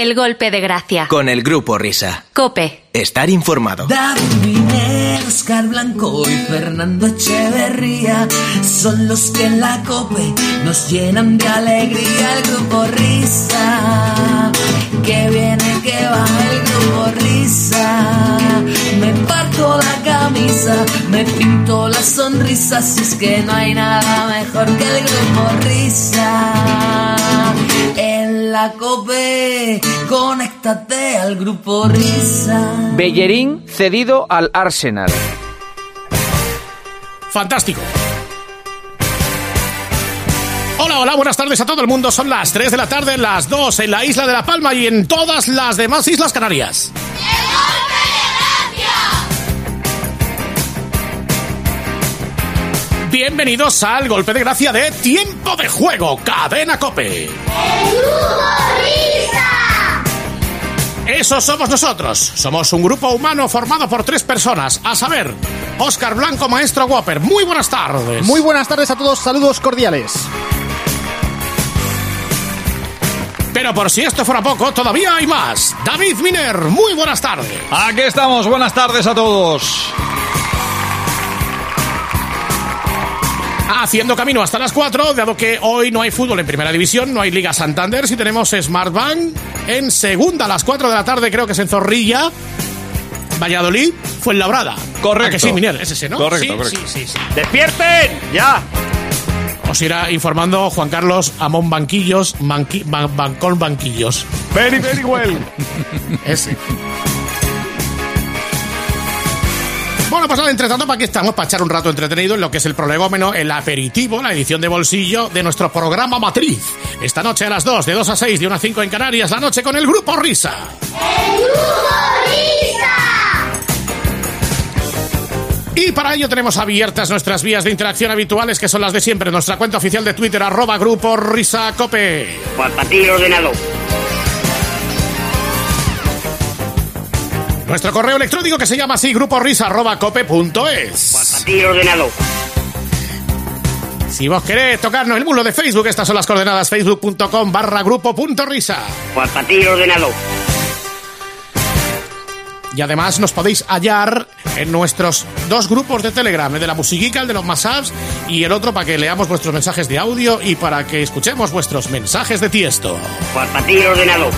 El golpe de gracia. Con el Grupo Risa. COPE. Estar informado. David Miner, Oscar Blanco y Fernando Echeverría son los que en la COPE nos llenan de alegría. El Grupo Risa, que viene, que va el Grupo Risa. Me parto la camisa, me pinto la sonrisa, si es que no hay nada mejor que el Grupo Risa. En la COPE, conéctate al Grupo Risa. Bellerín cedido al Arsenal. Fantástico. Hola, buenas tardes a todo el mundo. Son las 3 de la tarde, las 2 en la isla de La Palma y en todas las demás islas canarias. Bienvenidos al Golpe de Gracia de Tiempo de Juego, Cadena COPE. Eso somos nosotros. Somos un grupo humano formado por 3 personas, a saber, Óscar Blanco, Maestro Whopper. Muy buenas tardes. Muy buenas tardes a todos, saludos cordiales. Pero por si esto fuera poco, todavía hay más. David Miner, muy buenas tardes. Aquí estamos, buenas tardes a todos. Haciendo camino hasta las 4, dado que hoy no hay fútbol en Primera División, no hay Liga Santander, si tenemos Smartbank en segunda a las 4 de la tarde, creo que es en Zorrilla, Valladolid, Fuenlabrada. Correcto. ¿A que sí, Miner? Es ese, ¿no? Correcto, sí, correcto. Sí. ¡Despierten! ¡Ya! Os irá informando Juan Carlos Amón Banquillos, Bancón Banquillos. Very, very well. Ese. Bueno, pues nada, entre tanto, ¿para qué estamos? Para echar un rato entretenido en lo que es el prolegómeno, el aperitivo, la edición de bolsillo de nuestro programa matriz. Esta noche a las 2, de 2 a 6, de 1 a 5 en Canarias, la noche con el Grupo Risa. ¡El Grupo Risa! Y para ello tenemos abiertas nuestras vías de interacción habituales, que son las de siempre. Nuestra cuenta oficial de Twitter, @Grupo Risa Cope. Para ti el ordenador. Nuestro correo electrónico, que se llama así, gruporrisa@cope.es. Para ti el ordenador. Si vos querés tocarnos el muro de Facebook, estas son las coordenadas: facebook.com/grupo.risa. Para ti el ordenador. Y además nos podéis hallar en nuestros 2 grupos de Telegram, el de la musiquica, el de los mashups, y el otro para que leamos vuestros mensajes de audio y para que escuchemos vuestros mensajes de Tiesto. Para ti el ordenador.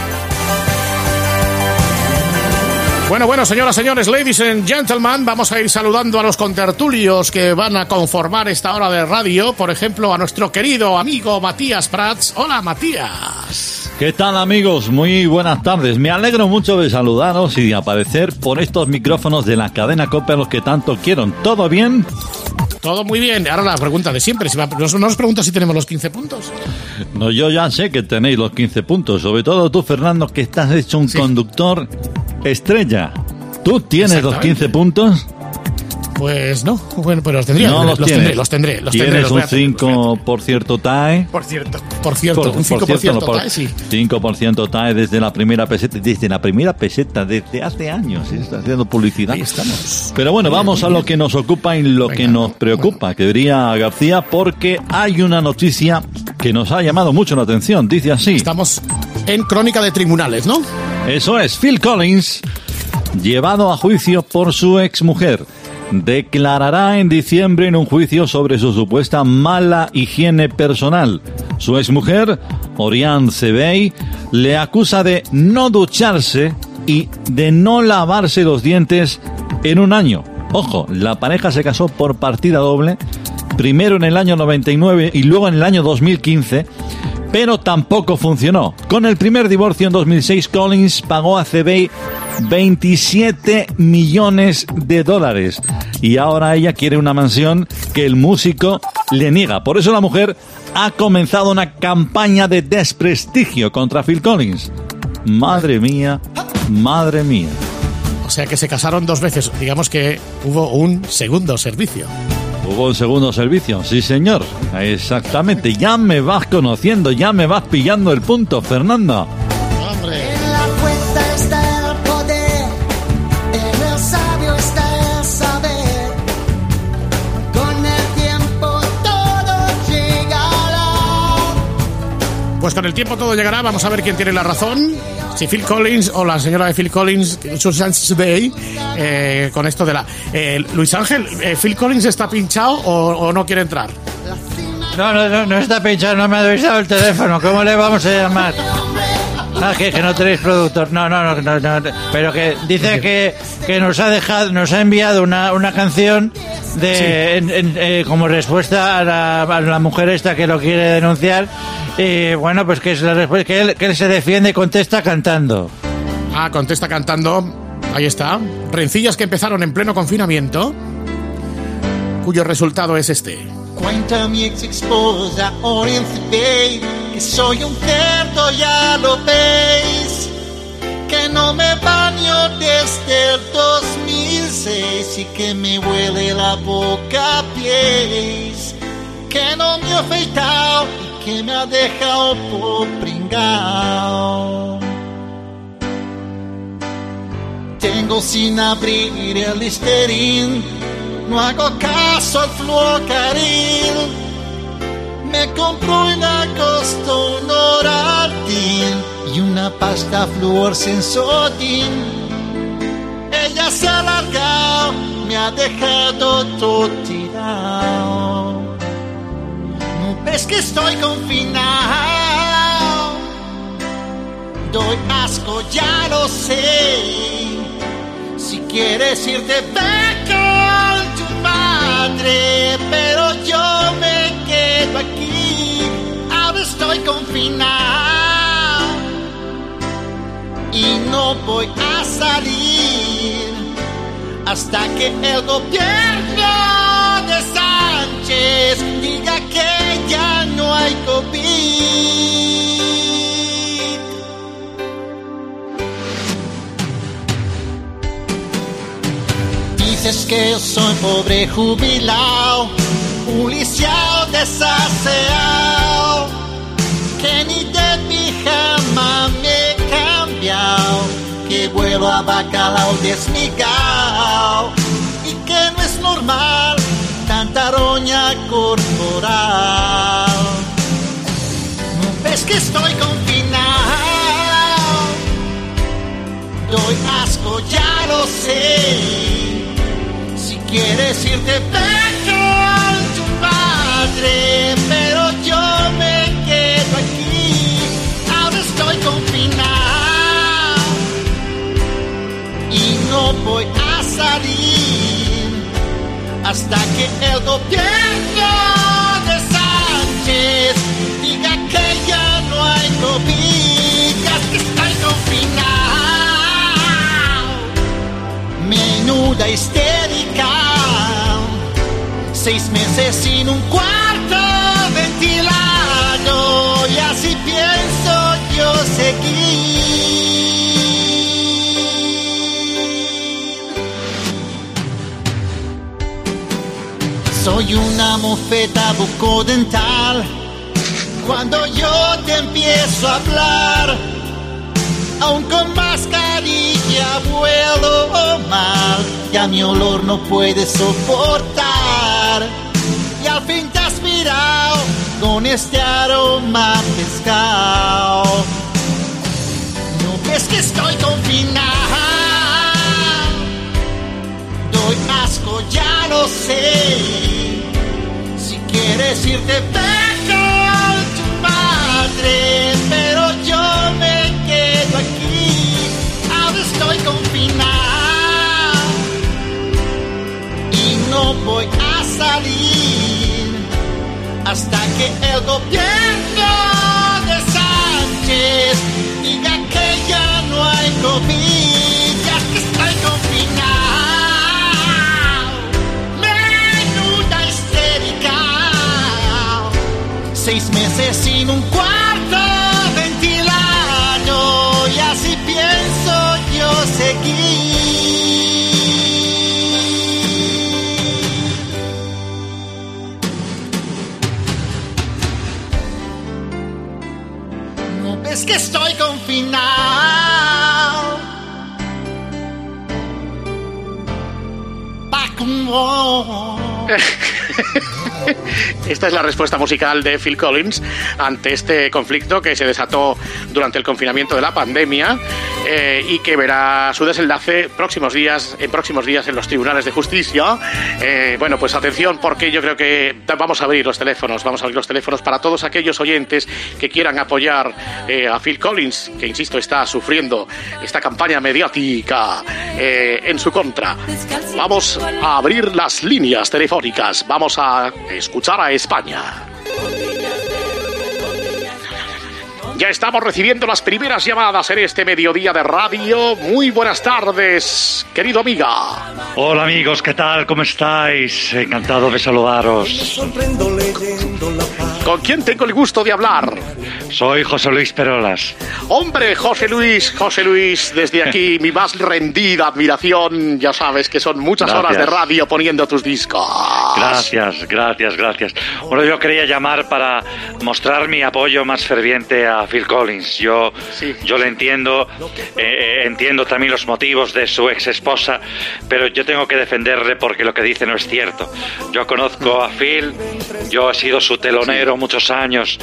Bueno, señoras, señores, ladies and gentlemen, vamos a ir saludando a los contertulios que van a conformar esta hora de radio. Por ejemplo, a nuestro querido amigo Matías Prats. Hola, Matías. ¿Qué tal, amigos? Muy buenas tardes. Me alegro mucho de saludaros y de aparecer por estos micrófonos de la cadena COPE a los que tanto quiero. ¿Todo bien? Todo muy bien. Ahora la pregunta de siempre. ¿No nos preguntas si tenemos los 15 puntos? No, yo ya sé que tenéis los 15 puntos. Sobre todo tú, Fernando, que estás hecho un conductor estrella. ¿Tú tienes los 15 puntos? Pues no. Bueno, pero los tendría. No los tendré. ¿Tienes un 5% TAE? Por cierto, un 5% TAE, sí. 5% TAE desde la primera peseta. Desde hace años. Está haciendo publicidad. Ahí estamos. Pero bueno, vamos a lo que nos ocupa y lo que nos preocupa, que diría García, porque hay una noticia que nos ha llamado mucho la atención. Dice así. Estamos en crónica de tribunales, ¿no? Eso es. Phil Collins, llevado a juicio por su exmujer, declarará en diciembre en un juicio sobre su supuesta mala higiene personal. Su exmujer, Oriane Sebey, le acusa de no ducharse y de no lavarse los dientes en un año. Ojo, la pareja se casó por partida doble, primero en el año 99 y luego en el año 2015, pero tampoco funcionó. Con el primer divorcio en 2006, Collins pagó a Sebey $27 millones y ahora ella quiere una mansión que el músico le niega. Por eso la mujer ha comenzado una campaña de desprestigio contra Phil Collins. Madre mía. O sea que se casaron 2 veces. Digamos que hubo un segundo servicio. Hubo un segundo servicio, sí señor. Exactamente, ya me vas conociendo, ya me vas pillando el punto, Fernando. Hombre. En la fuerza está el poder, en el sabio está el saber. Con el tiempo todo llegará. Pues con el tiempo todo llegará. Vamos a ver quién tiene la razón. si Phil Collins o la señora de Phil Collins, Susan Day, con esto de la... Luis Ángel, ¿Phil Collins está pinchado o no quiere entrar? No está pinchado, no me habéis dado el teléfono. ¿Cómo le vamos a llamar? Que no tenéis productor. No. Pero que dice que nos ha enviado una canción como respuesta a la mujer esta que lo quiere denunciar. Y bueno, pues que es la respuesta, que él se defiende y contesta cantando. Contesta cantando. Ahí está. Rencillas que empezaron en pleno confinamiento, cuyo resultado es este. Cuenta mi ex esposa Oriente Bay que soy un cerdo, ya lo veis, que no me baño desde el 2006 y que me huele la boca a pies, que no me he afeitado y que me ha dejado por pringao. Tengo sin abrir el Listerine, no hago caso al fluocaril, me compro en agosto un Oral-D y una pasta Fluor Sensodin. Ella se ha alargado, me ha dejado todo tirado. ¿No ves que estoy confinado? Doy asco, ya lo sé. Si quieres irte, ve con tu madre, pero yo me quedo aquí. Ahora estoy confinado y no voy a salir hasta que el gobierno de Sánchez diga que ya no hay COVID. Dices que yo soy pobre jubilado, un lisiado desaseado, que ni de pijama me he cambiado, que vuelo a bacalao desmigao y que no es normal tanta roña corporal. ¿No ves que estoy confinado? Doy asco, ya lo sé. Si quieres irte, ve con tu madre, pero yo me quedo aquí. Ahora estoy confinado y no voy a salir hasta que el gobierno de Sánchez diga que ya no hay COVID. Ya que estoy confinado, menuda histérica, 6 meses sin un cuarto ventilado, y así pienso yo seguir. Soy una mofeta bucodental cuando yo te empiezo a hablar. Aún con mascarilla vuelo mal, ya mi olor no puede soportar. Y al fin te has mirado con este aroma pescado. ¿No ves que estoy confinado? Doy asco, ya lo sé. Si quieres irte, ve con tu madre, pero yo me quedo aquí. Ahora estoy confinado y no voy a salir hasta que el gobierno de Sánchez diga que ya no hay COVID. Ya que estoy confinado, menuda histérica, 6 meses sin un cuarto ventilado, y así pienso yo seguir. ¿No ves que estoy confinado? Esta es la respuesta musical de Phil Collins ante este conflicto que se desató durante el confinamiento de la pandemia y que verá su desenlace en próximos días en los tribunales de justicia. Bueno, pues atención, porque yo creo que vamos a abrir los teléfonos para todos aquellos oyentes que quieran apoyar a Phil Collins, que insisto está sufriendo esta campaña mediática en su contra. Vamos a abrir las líneas telefónicas, vamos a escuchar a España. Ya estamos recibiendo las primeras llamadas en este mediodía de radio. Muy buenas tardes, querido amiga. Hola amigos, ¿qué tal? ¿Cómo estáis? Encantado de saludaros. ¿Con quién tengo el gusto de hablar? Soy José Luis Perolas. Hombre, José Luis, desde aquí mi más rendida admiración. Ya sabes que son muchas horas de radio poniendo tus discos. Gracias. Bueno, yo quería llamar para mostrar mi apoyo más ferviente a Phil Collins. Yo le entiendo también los motivos de su ex esposa, pero yo tengo que defenderle porque lo que dice no es cierto. Yo conozco a Phil, yo he sido su telonero muchos años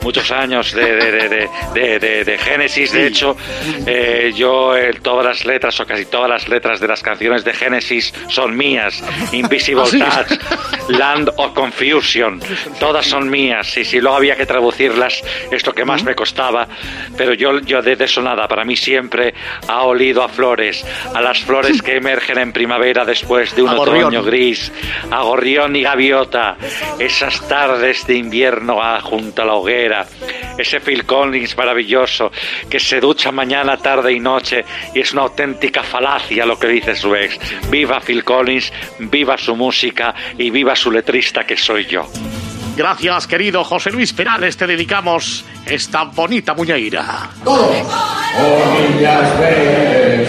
de Genesis. De hecho, yo todas las letras o casi todas las letras de las canciones de Genesis son mías. Invisible Touch, Land of Confusion, todas son mías. Y si luego había que traducirlas es lo que más me costaba, pero yo de eso nada. Para mí siempre ha olido a flores, a las flores que emergen en primavera después de un otoño gris, a gorrión y gaviota, esas tardes de invierno junto a la hoguera, ese Phil Collins maravilloso que se ducha mañana, tarde y noche y es una auténtica falacia lo que dice su ex. Viva Phil Collins, viva su música y viva su letrista que soy yo. Gracias, querido José Luis Perales, te dedicamos esta bonita muñeira. Todos. Orillas Pérez,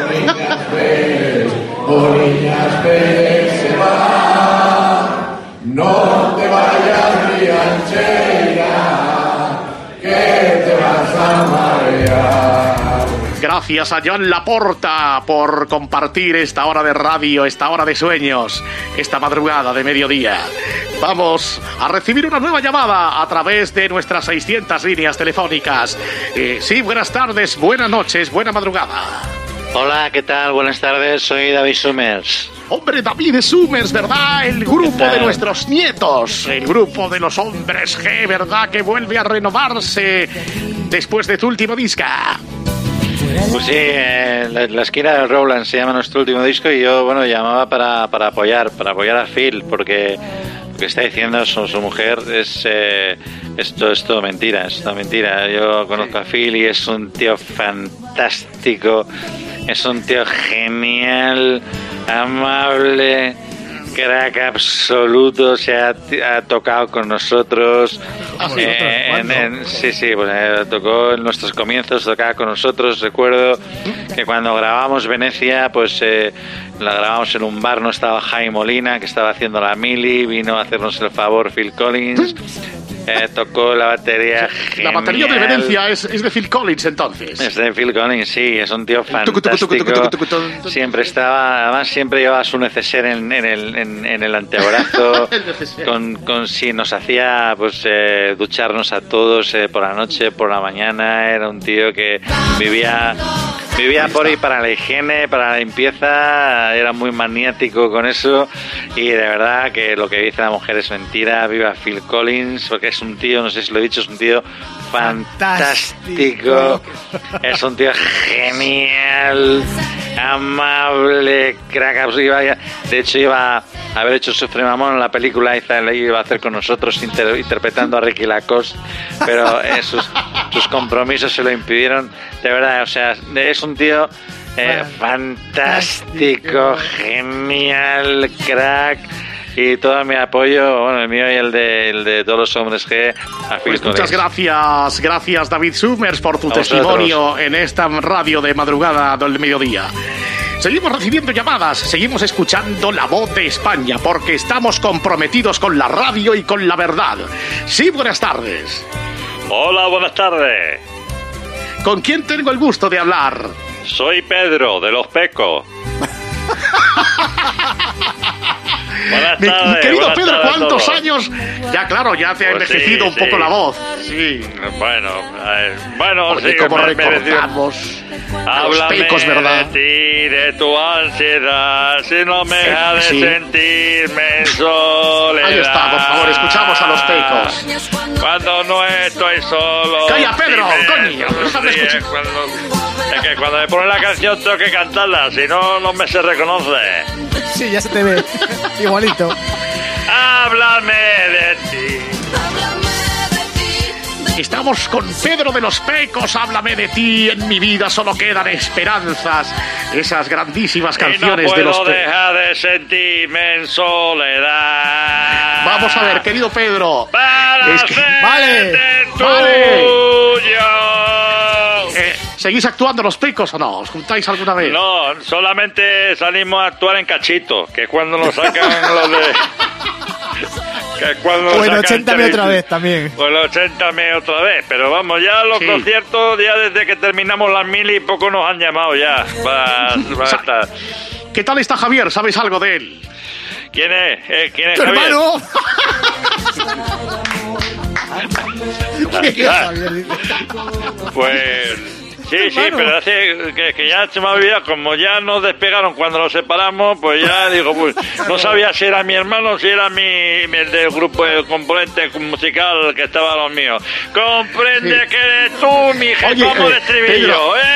Orillas Pérez se va. No te vayas, Riancheira, que te vas a marear. Gracias a Joan Laporta por compartir esta hora de radio, esta hora de sueños, esta madrugada de mediodía. Vamos a recibir una nueva llamada a través de nuestras 600 líneas telefónicas. Sí, buenas tardes, buenas noches, buena madrugada. Hola, ¿qué tal? Buenas tardes, soy David Summers. Hombre, David Summers, ¿verdad? El grupo de nuestros nietos, el grupo de los hombres G, ¿verdad? Que vuelve a renovarse después de tu último disco. Pues sí, la esquina del Rowland se llama nuestro último disco y yo, bueno, llamaba para apoyar a Phil, porque lo que está diciendo su mujer es todo mentira, es todo mentira. Yo conozco a Phil y es un tío fantástico, es un tío genial, amable, crack absoluto. Se ha tocado con nosotros. Sí, pues tocó en nuestros comienzos, tocaba con nosotros. Recuerdo que cuando grabamos Venecia, pues la grabamos en un bar, no estaba Jaime Molina, que estaba haciendo la mili, vino a hacernos el favor Phil Collins. Tocó la batería genial. La batería de Venecia es de Phil Collins, entonces. Es de Phil Collins, sí, es un tío fantástico. Siempre estaba, además siempre llevaba su neceser en el antebrazo. Sí, nos hacía pues ducharnos a todos por la noche, por la mañana. Era un tío que vivía por ahí para la higiene, para la limpieza. Era muy maniático con eso y de verdad que lo que dice la mujer es mentira. Viva Phil Collins, porque es un tío, no sé si lo he dicho, es un tío fantástico, es un tío genial, amable, crack. De hecho iba a haber hecho Sufre Mamón en la película, iba a hacer con nosotros interpretando a Ricky Lacoste, pero sus compromisos se lo impidieron. De verdad, o sea, es un tío fantástico, genial, crack. Y todo mi apoyo, bueno, el mío y el de todos los hombres G, a Phil Collins. Muchas gracias David Summers por tu testimonio en esta radio de madrugada del mediodía. Seguimos recibiendo llamadas, seguimos escuchando la voz de España, porque estamos comprometidos con la radio y con la verdad. Sí, buenas tardes. Hola, buenas tardes. ¿Con quién tengo el gusto de hablar? Soy Pedro, de Los Pecos. Mi querido Pedro, ¿cuántos todos. años? Ya, claro, ya te ha Pues envejecido sí, un poco sí. la voz. Sí. Bueno, Oye, sí, ¿cómo me recordamos a los háblame pecos, verdad? de ti, de tu ansiedad, si no me deja de Sí. sentirme en soledad. Ahí está, por favor, escuchamos a los pecos. Cuando no estoy solo. ¡Calla, Pedro! dime, ¡Coño! Déjame ríe, escuchar. es que cuando me ponen la canción tengo que cantarla, si no, no me se reconoce. Sí, ya se te ve. Igualito. Háblame de ti. Estamos con Pedro de los Pecos, háblame de ti, en mi vida solo quedan esperanzas. Esas grandísimas canciones y no de los puedo Pecos. dejar de sentirme en soledad. Vamos a ver, querido Pedro. Para Es que- Vale. tuyo. ¿Seguís actuando los Pecos o no? ¿Os juntáis alguna vez? No, solamente salimos a actuar en cachito, que es cuando nos sacan los de... Que es cuando nos Bueno, sacan 80 otra Charity. vez también. Pues los 80 otra vez, pero vamos, ya los Sí. conciertos, ya desde que terminamos las 1000 y poco nos han llamado ya. para estar. ¿Qué tal está Javier? ¿Sabes algo de él? ¿Quién es? ¿Quién es ¡Tu Javier? hermano! Pues sí, hermano. pero hace que ya se me ha olvidado, como ya nos despegaron cuando nos separamos, pues ya digo, pues no sabía si era mi hermano o si era el del grupo, el componente musical que estaba a los míos. Comprende Sí. que eres tú, mi jefe, Oye, como de estribillo. Pedro.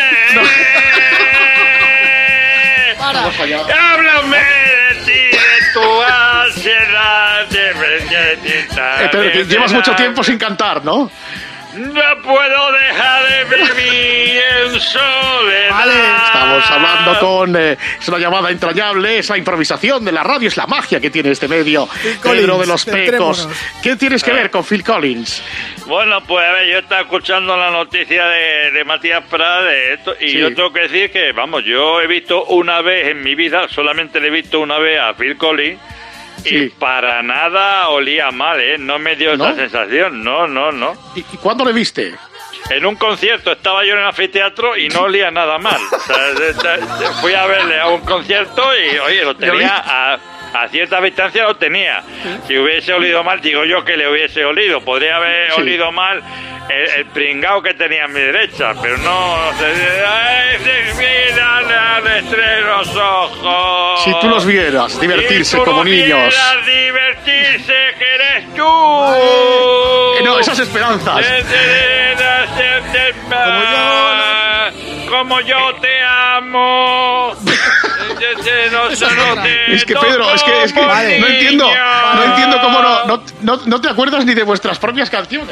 Para. Háblame de ti, de tu ansiedad, Pedro, que llevas mucho tiempo sin cantar, ¿no? No puedo dejar de vivir en soledad. Vale. Estamos hablando con... es una llamada entrañable, es la improvisación de la radio, es la magia que tiene este medio. Phil Pedro Collins, de los Pecos. centrémonos. ¿Qué tienes que ver con Phil Collins? Bueno, pues a ver, yo estaba escuchando la noticia de Matías Prada de esto y Sí. yo tengo que decir que, vamos, yo he visto una vez en mi vida, solamente le he visto una vez a Phil Collins y Sí. para nada olía mal, ¿eh? No me dio ¿No? esa sensación, no. ¿Y cuándo le viste? En un concierto estaba yo en el anfiteatro y no olía nada mal. O sea, fui a verle a un concierto y, oye, lo tenía a cierta distancia, lo tenía. Si hubiese olido mal, digo yo que le hubiese olido. Podría haber Sí. olido mal el pringao que tenía a mi derecha, pero no... ¡Ay, se miran entre los ojos! Si tú los vieras divertirse Si tú como los niños. vieras divertirse, que eres tú. No, esas esperanzas. Como yo te amo. Es que Pedro, es que Vale. no entiendo cómo no te acuerdas ni de vuestras propias canciones.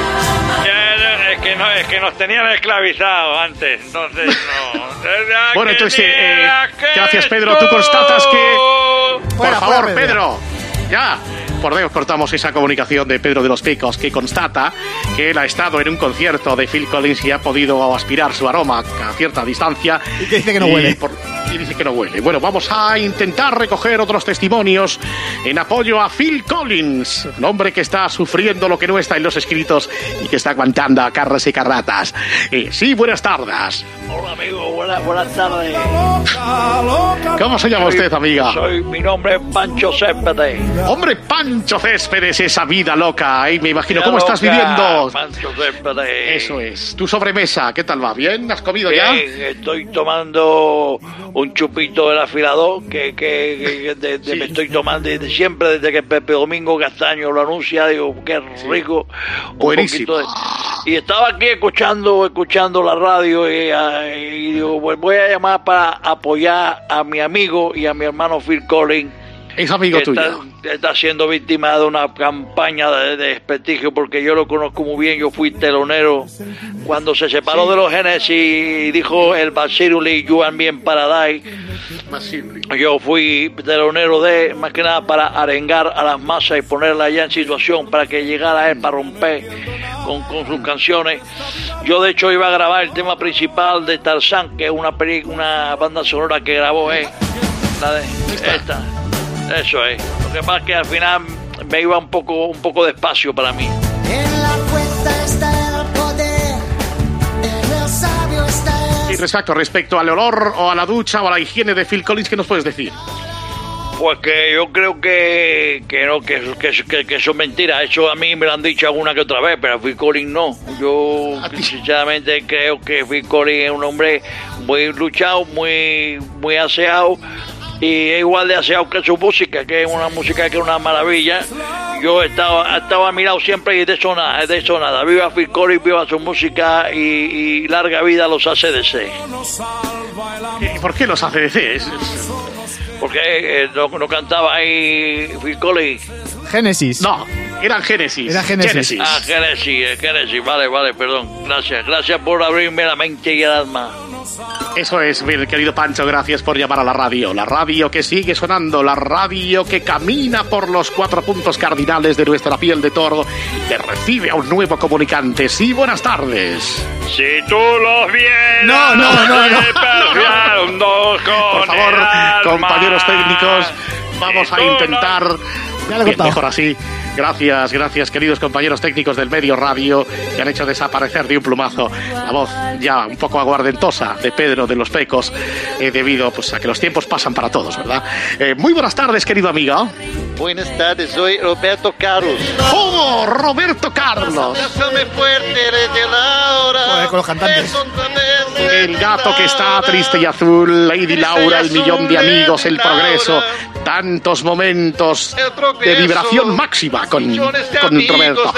Es que nos tenían esclavizados antes, entonces no. Bueno, entonces, gracias Pedro, tú constatas que... Por Fuera, favor, fuera, Pedro, ya. Por Dios, cortamos esa comunicación de Pedro de los Pecos, que constata que él ha estado en un concierto de Phil Collins y ha podido aspirar su aroma a cierta distancia. Y que dice que no huele. Y dice que no huele. Bueno, vamos a intentar recoger otros testimonios en apoyo a Phil Collins, un hombre que está sufriendo lo que no está en los escritos y que está aguantando a carras y carratas. Sí, buenas tardes. Hola, amigo, buenas tardes. ¿Cómo se llama usted, amiga? Mi nombre es Pancho Céspedes. Hombre, Pancho Céspedes, esa vida loca, me imagino. Vida ¿Cómo estás loca, viviendo? Pancho Céspedes. Eso es. ¿Tu sobremesa qué tal va? ¿Bien? ¿Has comido ya? Bien, estoy tomando un chupito del afilador que me estoy tomando desde siempre, desde que Pepe Domingo Castaño lo anuncia. Digo, qué rico. Un Buenísimo. poquito y estaba aquí escuchando la radio y digo, pues voy a llamar para apoyar a mi amigo y a mi hermano Phil Collins. Es amigo que tuyo. está siendo víctima de una campaña de desprestigio, porque yo lo conozco muy bien. Yo fui telonero cuando se separó de los Genesis y dijo el Basiruli You and Me in Paradise. Yo fui telonero de, más que nada, para arengar a las masas y ponerla ya en situación para que llegara él para romper con sus canciones. Yo de hecho iba a grabar el tema principal de Tarzán, que es una banda sonora que grabó la de esta. Eso es. Lo que pasa es que al final me iba un poco despacio para mí. En la cuenta está el poder, en el sabio está el... Y respecto al olor o a la ducha o a la higiene de Phil Collins, ¿qué nos puedes decir? Pues que yo creo que no, que eso es mentira. Eso a mí me lo han dicho alguna que otra vez, pero a Phil Collins no. Yo sinceramente creo que Phil Collins es un hombre muy luchado, muy aseado, y es igual de aseado que su música, que es una música que es una maravilla. Yo he estado a mi lado siempre y de eso nada. Viva Phil Collins, viva su música y larga vida los ACDC. ¿Y por qué los ACDC? Porque no cantaba ahí Phil Collins. Génesis. No, eran Génesis. Era Génesis. Ah, Génesis. Vale, perdón. Gracias por abrirme la mente y el alma. Eso es, mi querido Pancho, gracias por llamar a la radio que sigue sonando, la radio que camina por los 4 puntos cardinales de nuestra piel de toro y que recibe a un nuevo comunicante. Sí, buenas tardes. Si tú los vieras, no. Por favor, compañeros técnicos, vamos a intentar... Bien, mejor así. Gracias, queridos compañeros técnicos del medio radio, que han hecho desaparecer de un plumazo la voz ya un poco aguardentosa de Pedro de los Pecos, debido pues a que los tiempos pasan para todos, ¿verdad? Muy buenas tardes, querido amigo. Buenas tardes, soy Roberto Carlos. ¡Oh, Roberto Carlos! Abrázame fuerte desde la hora. Con los cantantes. El gato que está triste y azul, Lady Laura, el millón de amigos, el progreso, tantos momentos de vibración máxima con Roberto.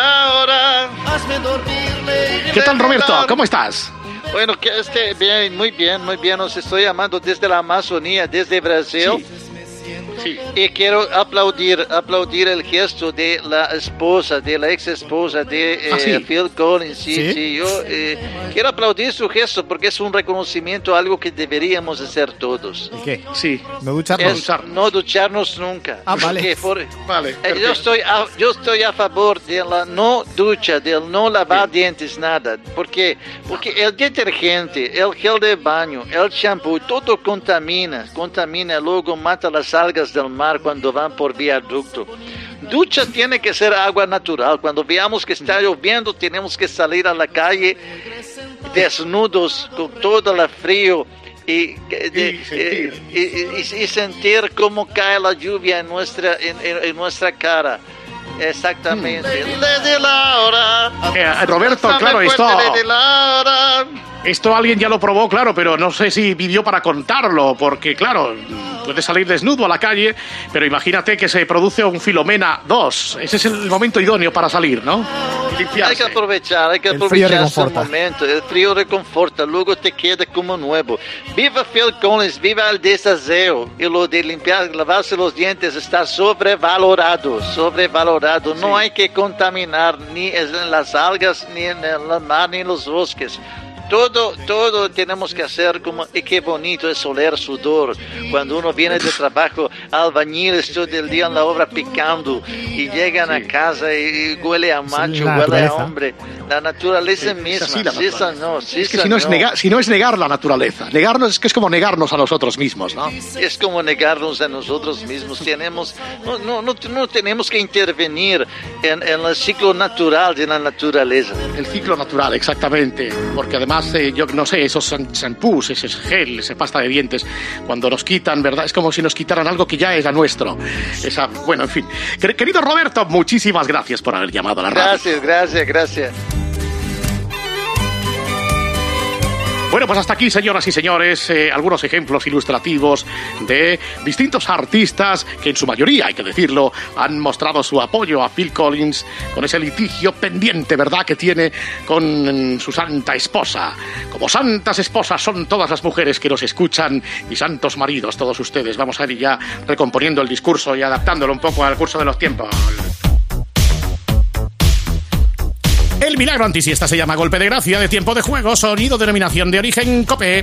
¿Qué tal, Roberto? ¿Cómo estás? Bueno, bien, muy bien. Os estoy llamando desde la Amazonía, desde Brasil. Sí. Y quiero aplaudir el gesto de la ex esposa de Phil Collins. Sí, yo quiero aplaudir su gesto porque es un reconocimiento a algo que deberíamos hacer todos. ¿Y qué? Sí. No ducharnos. No ducharnos nunca. Vale. Vale. Yo estoy a favor de la no ducha, del no lavar dientes, nada. Porque el detergente, el gel de baño, el shampoo, todo contamina, luego mata las algas del mar cuando van por viaducto. Ducha tiene que ser agua natural. Cuando veamos que está lloviendo, tenemos que salir a la calle desnudos, con todo el frío, y sentir cómo cae la lluvia en nuestra cara. Exactamente. Desde la hora. Roberto, claro, esto alguien ya lo probó, claro, pero no sé si vivió para contarlo, porque claro, puede salir desnudo a la calle, pero imagínate que se produce un Filomena 2. Ese es el momento idóneo para salir, ¿no? Hay que aprovechar ese momento. El frío reconforta, luego te queda como nuevo. Viva Phil Collins, viva el desaseo. Y lo de lavarse los dientes está sobrevalorado. No hay que contaminar ni en las algas, ni en el mar, ni en los bosques. Todo tenemos que hacer como, y qué bonito es oler sudor. Cuando uno viene de trabajo, albañiles todo el día en la obra picando, y llegan a casa y huele a macho, huele a hombre. La naturaleza misma. Es que si no es negar la naturaleza. Negarnos es que es como negarnos a nosotros mismos, ¿no? Es como negarnos a nosotros mismos. No tenemos que intervenir en el ciclo natural de la naturaleza. El ciclo natural, exactamente. Porque además, yo no sé, esos shampoos, ese gel, esa pasta de dientes, cuando nos quitan, ¿verdad? Es como si nos quitaran algo que ya era nuestro. Bueno, en fin. Querido Roberto, muchísimas gracias por haber llamado a la radio. Gracias. Bueno, pues hasta aquí, señoras y señores, algunos ejemplos ilustrativos de distintos artistas que en su mayoría, hay que decirlo, han mostrado su apoyo a Phil Collins con ese litigio pendiente, ¿verdad?, que tiene con su santa esposa. Como santas esposas son todas las mujeres que nos escuchan y santos maridos todos ustedes. Vamos a ir ya recomponiendo el discurso y adaptándolo un poco al curso de los tiempos. El milagro antisiesta se llama Golpe de Gracia, de Tiempo de Juego, sonido, denominación de origen, COPE.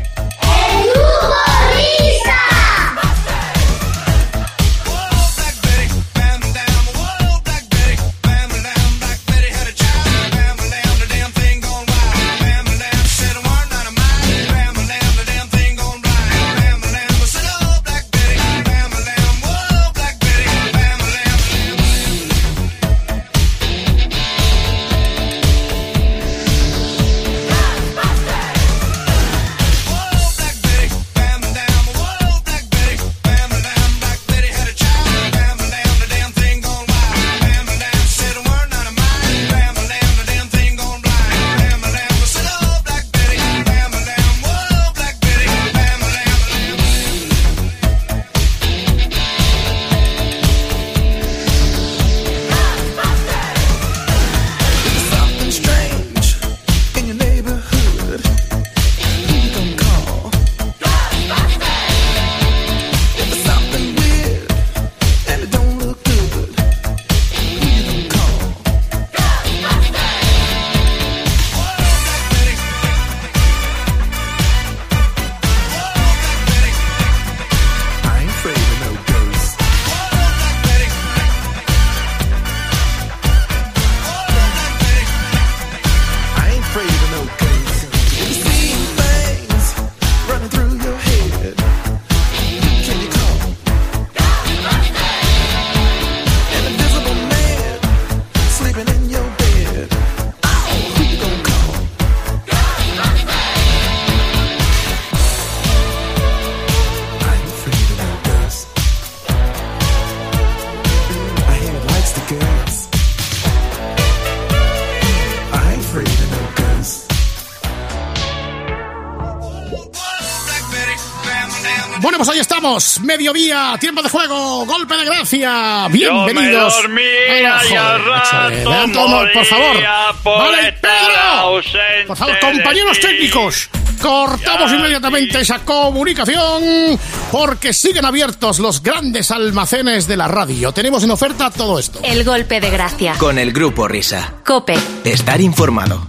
Bueno, pues ahí estamos, mediodía, tiempo de juego, golpe de gracia. Bienvenidos. Yo me dormía y al rato por favor. Vale, estar Pedro. ausente Por favor, compañeros de ti. técnicos. Cortamos inmediatamente esa comunicación porque siguen abiertos los grandes almacenes de la radio. Tenemos en oferta todo esto. El golpe de gracia. Con el Grupo Risa. COPE. Estar informado.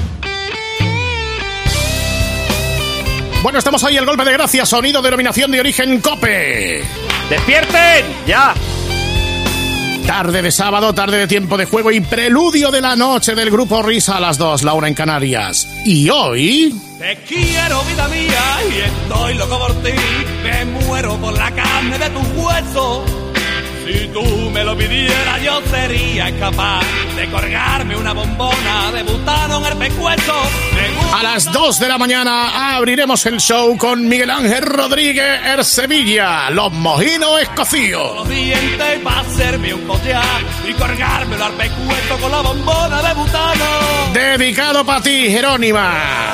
Bueno, estamos ahí, el golpe de gracia, sonido de denominación de origen COPE. ¡Despierten! ¡Ya! Tarde de sábado, tarde de tiempo de juego y preludio de la noche del Grupo Risa a las 2, la 1 en Canarias. Y hoy... Te quiero, vida mía, y estoy loco por ti. Me muero por la carne de tus huesos. Si tú me lo pidieras, yo sería capaz de colgarme una bombona de butano en el pescuezo. A las 2 de la mañana abriremos el show con Miguel Ángel Rodríguez en Sevilla, los mojinos escocidos. Los dientes para hacerme un collar y colgármelo al pescuezo con la bombona de butano. Dedicado para ti, Jerónima.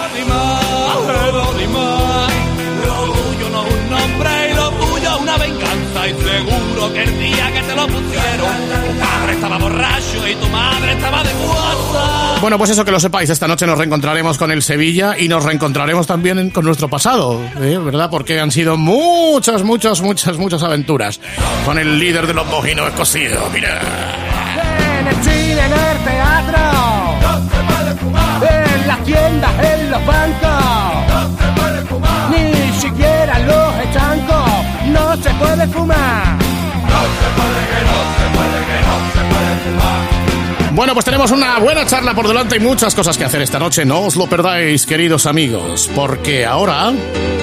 Jerónima, lo tuyo no es un nombre y lo tuyo es una venganza. Y seguro que el día que te lo pusieron, tu padre estaba borracho y tu madre estaba de guasa. Bueno, pues eso, que lo sepáis, esta noche nos reencontraremos con el Sevilla y nos reencontraremos también con nuestro pasado, ¿verdad? Porque han sido muchas aventuras con el líder de los mojinos escocidos, mira. En el cine, en el teatro, no se puede fumar. En las tiendas, en los bancos, no se puede fumar. Ni siquiera en los estancos, no se puede fumar. No se puede, que no se puede, que no se puede fumar. Bueno, pues tenemos una buena charla por delante y muchas cosas que hacer esta noche. No os lo perdáis, queridos amigos, porque ahora...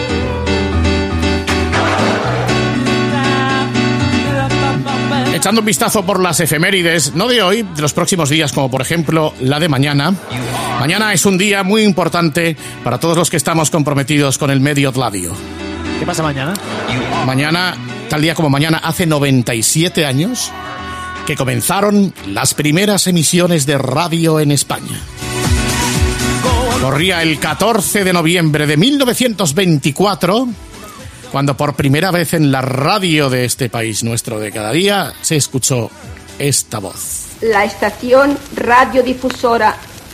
Echando un vistazo por las efemérides, no de hoy, de los próximos días, como por ejemplo la de mañana. Mañana es un día muy importante para todos los que estamos comprometidos con el medio radio. ¿Qué pasa mañana? Mañana, tal día como mañana, hace 97 años que comenzaron las primeras emisiones de radio en España. Corría el 14 de noviembre de 1924... cuando por primera vez en la radio de este país nuestro de cada día se escuchó esta voz. La estación radiodifusora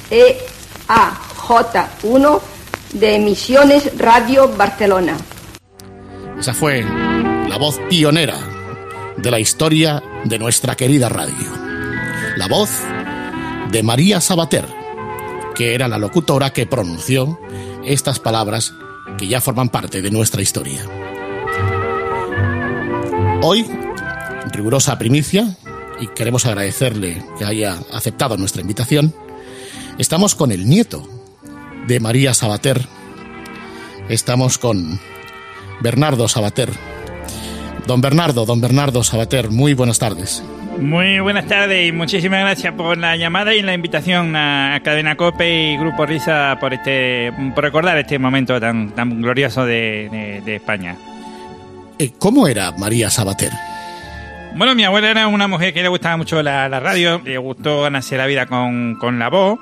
EAJ1 de Emisiones Radio Barcelona. Esa fue la voz pionera de la historia de nuestra querida radio. La voz de María Sabater, que era la locutora que pronunció estas palabras que ya forman parte de nuestra historia. Hoy, en rigurosa primicia, y queremos agradecerle que haya aceptado nuestra invitación, estamos con el nieto de María Sabater. Estamos con Bernardo Sabater. Don Bernardo Sabater, muy buenas tardes. Muy buenas tardes y muchísimas gracias por la llamada y la invitación a Cadena COPE y Grupo Risa por recordar este momento tan glorioso de España. ¿Cómo era María Sabater? Bueno, mi abuela era una mujer que le gustaba mucho la radio, le gustó ganarse la vida con la voz.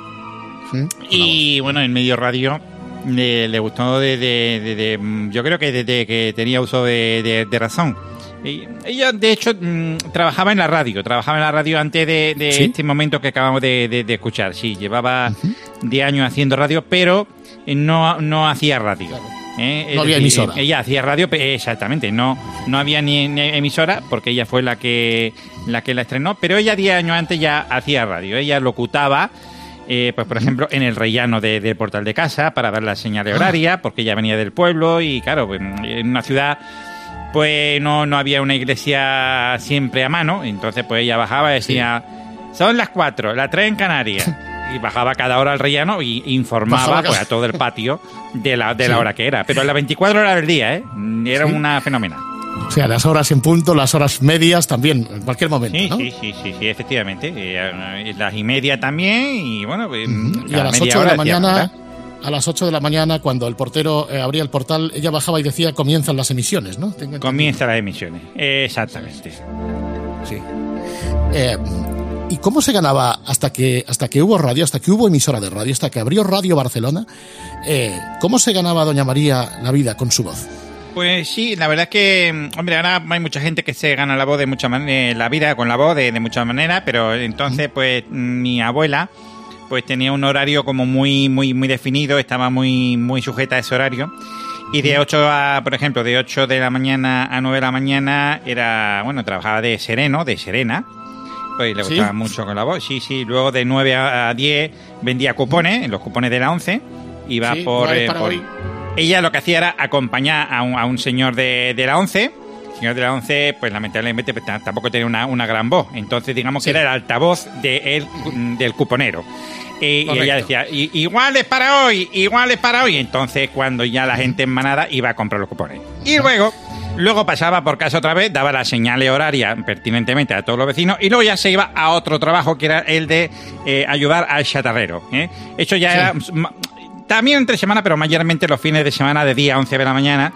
Y bueno, en medio radio le gustó yo creo que desde que tenía uso de razón. Ella, de hecho, trabajaba en la radio antes de ¿sí? Este momento que acabamos de escuchar. Sí, llevaba 10 años haciendo radio, pero no hacía radio. Claro. No había emisora. Ella hacía radio, exactamente, no había ni emisora, porque ella fue la que la estrenó, pero ella 10 años antes ya hacía radio. Ella locutaba, pues por ejemplo, en el rellano del portal de casa para dar la señal horaria, porque ella venía del pueblo y claro, en una ciudad pues no había una iglesia siempre a mano, entonces pues ella bajaba y decía, son las 4, las 3 en Canarias. Y bajaba cada hora al rellano y informaba pues, a todo el patio de la hora que era. Pero a las 24 horas del día, era una fenomenal. O sea, las horas en punto, las horas medias también, en cualquier momento, ¿no? Sí, efectivamente. Las y media también y bueno... Y a las 8 de la mañana... A las 8 de la mañana, cuando el portero abría el portal, ella bajaba y decía, comienzan las emisiones, ¿no? Comienzan las emisiones, exactamente. Sí. ¿Y cómo se ganaba hasta que hubo radio, hasta que hubo emisora de radio, hasta que abrió Radio Barcelona? ¿Cómo se ganaba doña María la vida con su voz? Pues sí, la verdad es que, hombre, ahora hay mucha gente que se gana la voz de mucha la vida con la voz de muchas maneras, pero entonces, pues, mi abuela, pues tenía un horario como muy definido, estaba muy sujeta a ese horario. Y de 8 a, por ejemplo, de 8 de la mañana a 9 de la mañana trabajaba de serena, pues le gustaba mucho con la voz, sí. Luego de 9 a 10 vendía cupones, los cupones de la 11, iba por ella lo que hacía era acompañar a un señor de la 11. El señor de la 11, pues lamentablemente pues, tampoco tenía una gran voz. Entonces, digamos que era el altavoz del cuponero. Y ella decía, igual es para hoy. Entonces, cuando ya la gente en manada iba a comprar los cupones. Y luego pasaba por casa otra vez, daba las señales horarias pertinentemente a todos los vecinos y luego ya se iba a otro trabajo que era el de ayudar al chatarrero. Eso ya era... También entre semana, pero mayormente los fines de semana de 10 a 11 de la mañana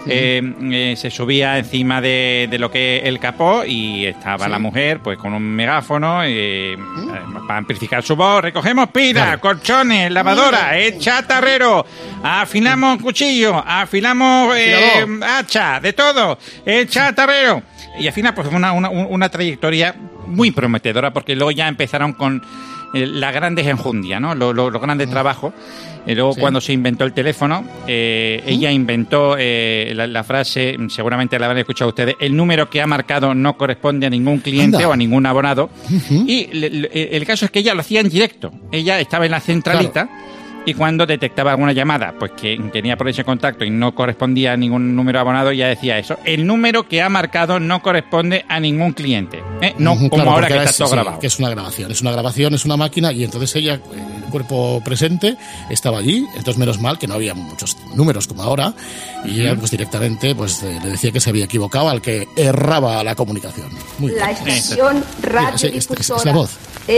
se subía encima de lo que es el capó y estaba la mujer pues con un megáfono para amplificar su voz. Recogemos pilas, colchones, lavadora, chatarrero, afilamos cuchillo, afilamos hacha, de todo, el chatarrero. Y al final pues una trayectoria muy prometedora porque luego ya empezaron con las grandes enjundias, ¿no? Los grandes trabajos. Y luego cuando se inventó el teléfono, ella inventó la frase, seguramente la habrán escuchado ustedes, el número que ha marcado no corresponde a ningún cliente o a ningún abonado. Y el caso es que ella lo hacía en directo. Ella estaba en la centralita y cuando detectaba alguna llamada pues que tenía por ese contacto y no correspondía a ningún número abonado, ella decía eso. El número que ha marcado no corresponde a ningún cliente. No como ahora que está todo grabado. Que es una grabación, es una máquina y entonces ella, el cuerpo presente, estaba allí. Entonces menos mal que no había muchos números como ahora y ella pues directamente pues le decía que se había equivocado al que erraba la comunicación. Muy la bien. estación radiodifusora es la voz.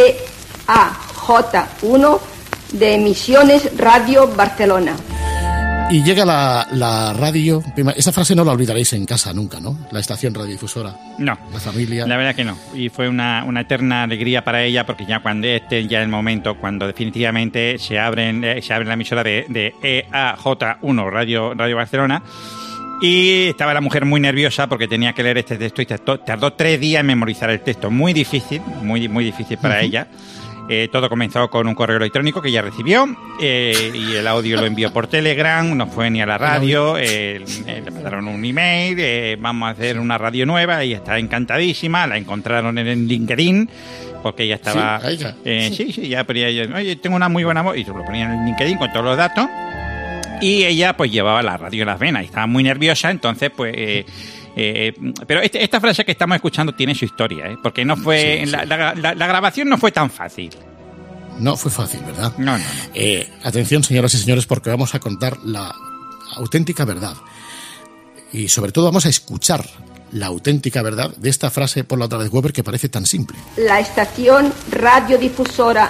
EAJ1 de Emisiones Radio Barcelona. Y llega la radio, esa frase no la olvidaréis en casa nunca, ¿no? La estación radiodifusora. No. La familia. La verdad que no. Y fue una eterna alegría para ella porque ya cuando ya el momento, cuando definitivamente se abre la emisora de EAJ1 Radio Barcelona. Y estaba la mujer muy nerviosa porque tenía que leer este texto y tardó 3 días en memorizar el texto. Muy difícil para ella. Todo comenzó con un correo electrónico que ella recibió y el audio lo envió por Telegram, no fue ni a la radio, le mandaron un email, vamos a hacer una radio nueva y está encantadísima, la encontraron en el LinkedIn porque ella estaba... ya ponía ella, oye, tengo una muy buena voz y se lo ponía en el LinkedIn con todos los datos y ella pues llevaba la radio en las venas y estaba muy nerviosa, entonces pues... pero esta frase que estamos escuchando tiene su historia, porque no fue la grabación no fue tan fácil. No fue fácil, ¿verdad? No. Atención, señoras y señores, porque vamos a contar la auténtica verdad. Y sobre todo vamos a escuchar la auténtica verdad de esta frase por la otra vez Weber que parece tan simple. La estación radiodifusora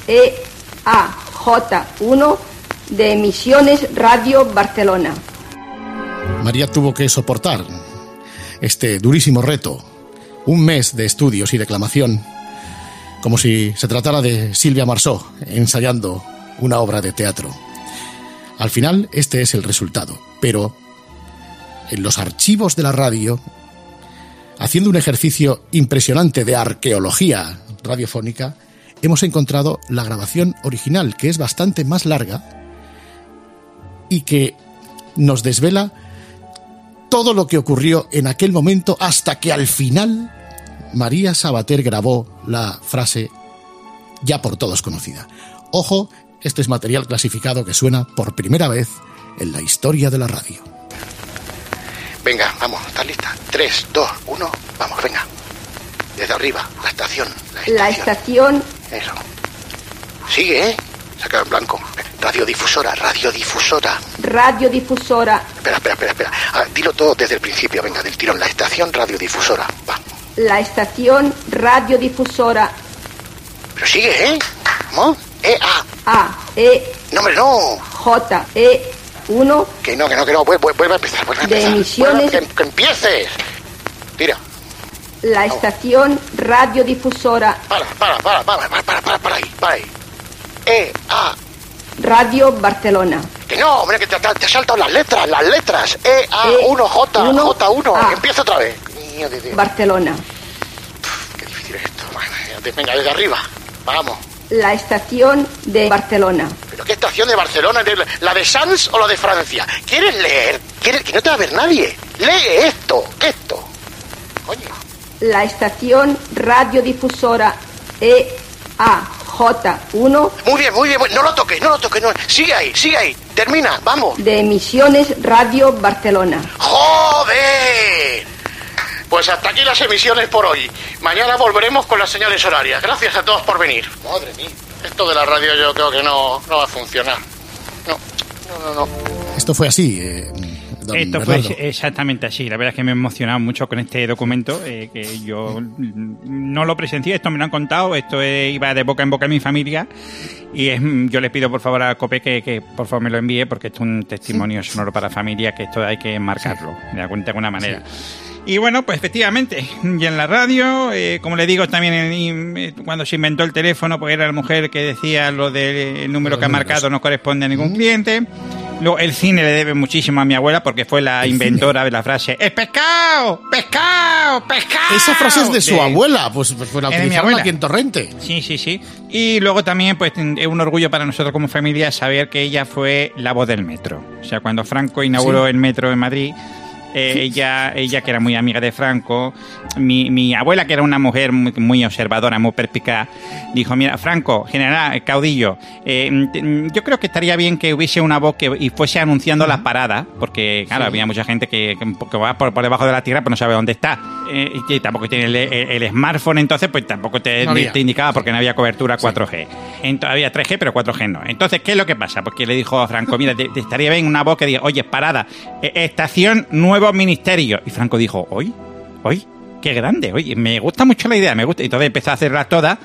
EAJ1 de Emisiones Radio Barcelona. María tuvo que soportar este durísimo reto, un mes de estudios y declamación, como si se tratara de Silvia Marsó ensayando una obra de teatro. Al final, este es el resultado, pero en los archivos de la radio, haciendo un ejercicio impresionante de arqueología radiofónica, hemos encontrado la grabación original, que es bastante más larga y que nos desvela todo lo que ocurrió en aquel momento hasta que al final María Sabater grabó la frase ya por todos conocida. Ojo, este es material clasificado que suena por primera vez en la historia de la radio. Venga, vamos, ¿estás lista? 3, 2, 1, vamos, venga. Desde arriba, la estación. La estación. Eso. Sigue, ¿eh? Se ha quedado en blanco. Radiodifusora. Radiodifusora. Espera. Dilo todo desde el principio, venga, del tirón. La estación radiodifusora. Va. La estación radiodifusora. Pero sigue, ¿eh? ¿Cómo? No, hombre, no. JE1. Que no. Vuelve a empezar. De Emisiones. Que empieces. Tira. La estación radiodifusora. Para ahí. Radio Barcelona. Que no, hombre, que te has saltado las letras. E-A-1-J, J1. Empieza otra vez. Niño de Dios. Barcelona. Qué difícil es esto. Venga, desde arriba. Vamos. La estación de Barcelona. ¿Pero qué estación de Barcelona? ¿La de Sants o la de Francia? ¿Quieres leer? Que no te va a ver nadie. Lee esto. Coño. La estación radiodifusora EAJ1. Muy bien. No lo toques. No. Sigue ahí. Termina, vamos. De Emisiones Radio Barcelona. ¡Joder! Pues hasta aquí las emisiones por hoy. Mañana volveremos con las señales horarias. Gracias a todos por venir. Madre mía, esto de la radio yo creo que no va a funcionar. No. Esto fue así, Esto fue exactamente así. La verdad es que me he emocionado mucho con este documento, que yo no lo presencié, esto me lo han contado, esto iba de boca en boca en mi familia, y yo les pido por favor a COPE que por favor me lo envíe, porque esto es un testimonio sonoro para la familia, que esto hay que marcarlo de alguna manera. Sí. Y bueno, pues efectivamente, y en la radio, como le digo, también cuando se inventó el teléfono, pues era la mujer que decía lo del número que ha marcado no corresponde a ningún cliente. Luego, el cine le debe muchísimo a mi abuela porque fue la inventora de la frase ¡es pescado! ¡Pescado! ¡Pescado! Esa frase es de su abuela, pues la utilizaron aquí en Torrente. Sí. Y luego también, pues es un orgullo para nosotros como familia saber que ella fue la voz del metro. O sea, cuando Franco inauguró el metro en Madrid, ella que era muy amiga de Franco, mi abuela, que era una mujer muy observadora, muy perspicaz, dijo: mira, Franco, general, caudillo, yo creo que estaría bien que hubiese una voz y fuese anunciando las paradas, porque claro, había mucha gente que va por debajo de la tierra pero no sabe dónde está, y tampoco tiene el smartphone, entonces pues tampoco te indicaba, porque no había cobertura 4G. Había 3G pero 4G no. Entonces, ¿qué es lo que pasa? Porque le dijo a Franco: mira, te estaría bien una voz que diga: oye, parada, estación Nuevo Ministerio. Y Franco dijo: ¿Hoy? ¡Qué grande! Oye, me gusta mucho la idea, me gusta. Y entonces empezó a hacerlas todas.